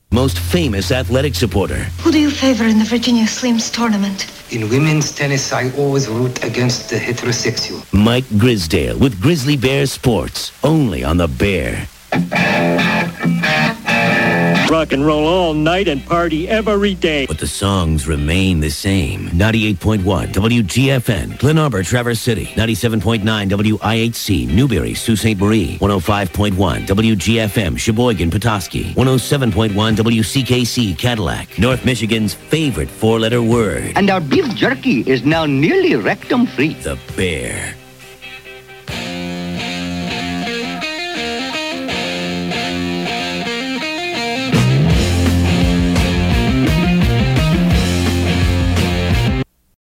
most famous athletic supporter. Who do you favor in the Virginia Slims tournament? In women's tennis, I always root against the heterosexual. Mike Grisdale with Grizzly Bear Sports, only on The Bear. Rock and roll all night and party every day. But the songs remain the same. 98.1 WGFN, Glen Arbor, Traverse City. 97.9 WIHC, Newberry, Sault Ste. Marie. 105.1 WGFM, Sheboygan, Petoskey. 107.1 WCKC, Cadillac. North Michigan's favorite four-letter word. And our beef jerky is now nearly rectum-free. The Bear.